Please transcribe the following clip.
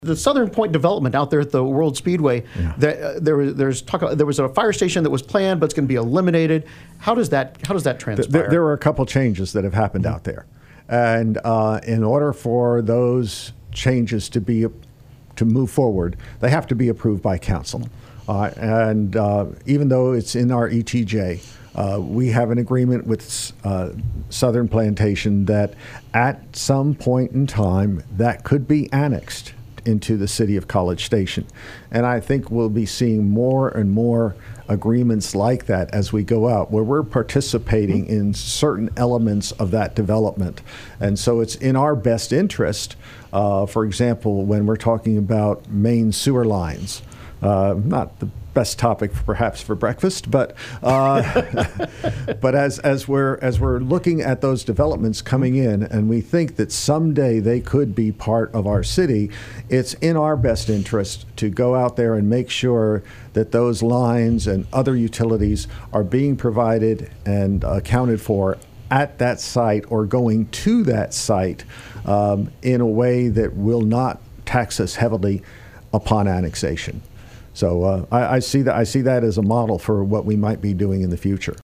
The Southern Point development out there at the World Speedway, there was a fire station that was planned, but it's going to be eliminated. How does that transpire? There were a couple changes that have happened out there, and in order for those changes to move forward, they have to be approved by council. And even though it's in our ETJ, we have an agreement with Southern Plantation that at some point in time that could be annexed into the city of College Station. And I think we'll be seeing more and more agreements like that as we go out, where we're participating in certain elements of that development. And so it's in our best interest, for example, when we're talking about main sewer lines, not the best topic perhaps for breakfast, but but as we're looking at those developments coming in, and we think that someday they could be part of our city, it's in our best interest to go out there and make sure that those lines and other utilities are being provided and accounted for at that site or going to that site in a way that will not tax us heavily upon annexation. So I see that as a model for what we might be doing in the future.